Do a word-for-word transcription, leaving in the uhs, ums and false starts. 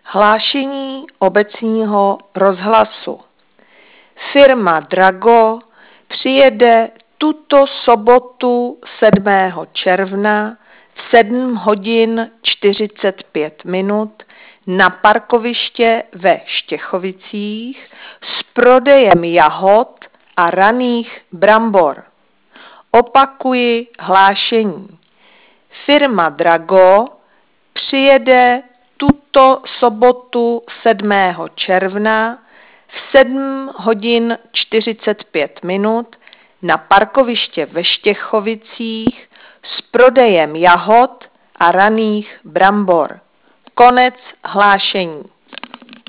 Hlášení obecního rozhlasu. Firma Drago přijede tuto sobotu sedmého června v sedm hodin čtyřicet pět minut na parkoviště ve Štěchovicích s prodejem jahod a raných brambor. Opakuji hlášení. Firma Drago přijede tuto sobotu sedmého června v sedm hodin čtyřicet pět minut na parkoviště ve Štěchovicích s prodejem jahod a raných brambor. Konec hlášení.